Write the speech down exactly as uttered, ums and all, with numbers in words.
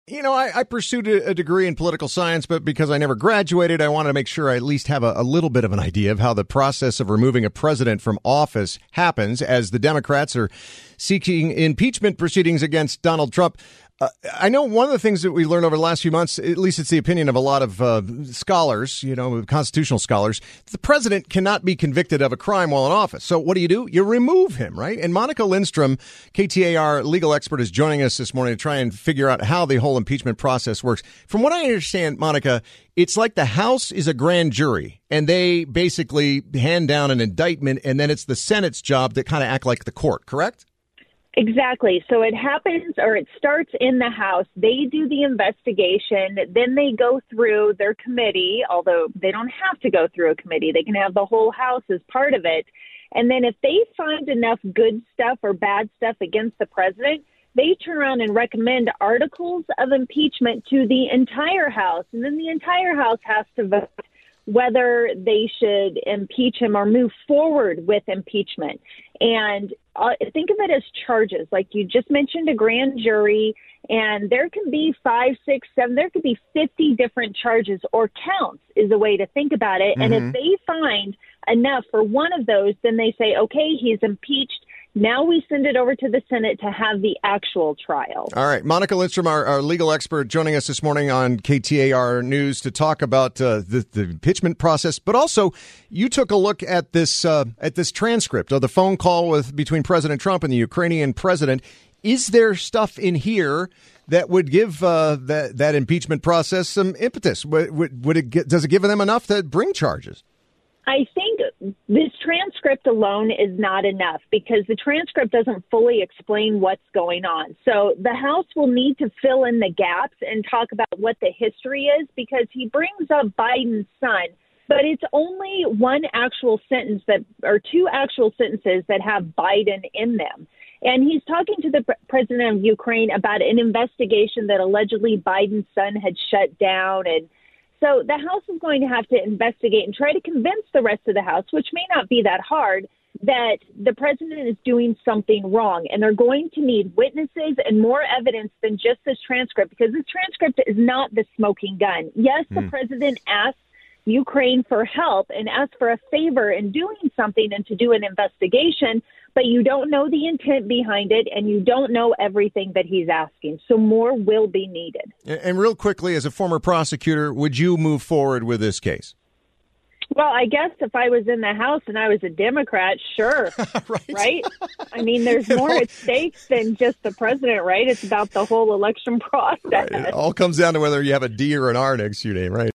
You know, I, I pursued a, a degree in political science, but because I never graduated, I wanted to make sure I at least have a, a little bit of an idea of how the process of removing a president from office happens as the Democrats are seeking impeachment proceedings against Donald Trump. Uh, I know one of the things that we learned over the last few months, at least it's the opinion of a lot of uh, scholars, you know, constitutional scholars, the president cannot be convicted of a crime while in office. So what do you do? You remove him, right? And Monica Lindstrom, K T A R legal expert, is joining us this morning to try and figure out how the whole impeachment process works. From what I understand, Monica, it's like the House is a grand jury and they basically hand down an indictment, and then it's the Senate's job to kind of act like the court, correct? Exactly. So it happens, or it starts in the House. They do the investigation. Then they go through their committee, although they don't have to go through a committee. They can have the whole House as part of it. And then if they find enough good stuff or bad stuff against the president, they turn around and recommend articles of impeachment to the entire House. And then the entire House has to vote whether they should impeach him or move forward with impeachment. And uh, think of it as charges. Like you just mentioned, a grand jury, and there can be five, six, seven, there could be fifty different charges or counts is a way to think about it. Mm-hmm. And if they find enough for one of those, then they say, okay, he's impeached. Now we send it over to the Senate to have the actual trial. All right. Monica Lindstrom, our, our legal expert, joining us this morning on K T A R News to talk about uh, the, the impeachment process. But also, you took a look at this uh, at this transcript of the phone call with between President Trump and the Ukrainian president. Is there stuff in here that would give uh, that, that impeachment process some impetus? Would, would, would it get, does it give them enough to bring charges? I think this transcript alone is not enough because the transcript doesn't fully explain what's going on. So the House will need to fill in the gaps and talk about what the history is, because he brings up Biden's son, but it's only one actual sentence that, or two actual sentences that have Biden in them. And he's talking to the president of Ukraine about an investigation that allegedly Biden's son had shut down. And so the House is going to have to investigate and try to convince the rest of the House, which may not be that hard, that the president is doing something wrong. And they're going to need witnesses and more evidence than just this transcript, because this transcript is not the smoking gun. Yes, the mm. president asked Ukraine for help and asked for a favor in doing something and to do an investigation, but you don't know the intent behind it, and you don't know everything that he's asking. So more will be needed. And real quickly, as a former prosecutor, would you move forward with this case? Well, I guess if I was in the House and I was a Democrat, sure. right. right? I mean, there's more at stake than just the president, right? It's about the whole election process. Right. It all comes down to whether you have a D or an R next to your name, right?